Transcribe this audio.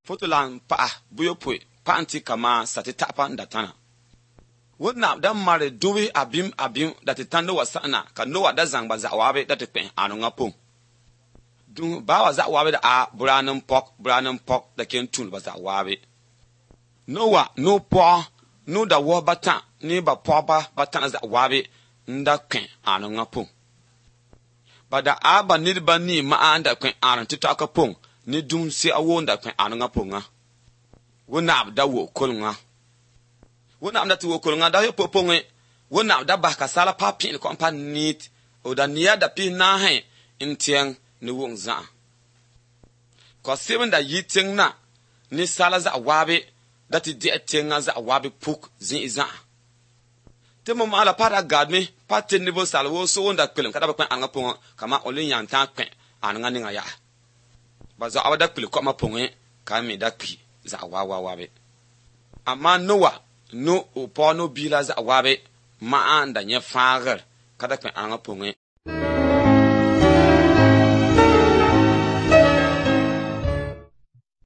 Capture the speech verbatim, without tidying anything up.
Fotolan paɣa buyo poi paɣa n ti kama sati taɣapa n datana wunna da mari dubi abim abim da ti tandi wa sa'na ka nowa da zaŋ ba zaɣawabi da ti kpɛhi anu ŋa pɔŋ dun bawa zaɣawabi da a buranin pɔk buranin pɔk da ken tun ba zaɣawabi nowa no pɔɣa no da wɔh bata ni ba pɔɣba bata na zaɣawabi n da kpɛhi anu ŋa pɔŋ ba da a ba niriba ni ma'a da kpɛhi anu ti taɣa ka pɔŋ ni dum si awo da kpɛhi anu ŋa pɔŋ ŋa wunna da wo kol ŋa wunna da ti wo kol ŋa da yo pɔŋe wunna da ba ka sala pa pin ko pa nit o da niya da pi na he in tieng ni wong za ko seven da yi tieng na ni sala za wabi da ti de tieng za wabi puk zin za te mo mala para gadme pa tin ni bo sala wo so wonda kpelem kada ba kwen anga pɔŋ kama olin yan ta kwen anga ninga ya ba za awada kpele ko ma pɔŋe ka mi da kpi za wa wa wa be amma nowa no o po no bila za wa be ma anda nye faagar kada kwen anga pɔŋe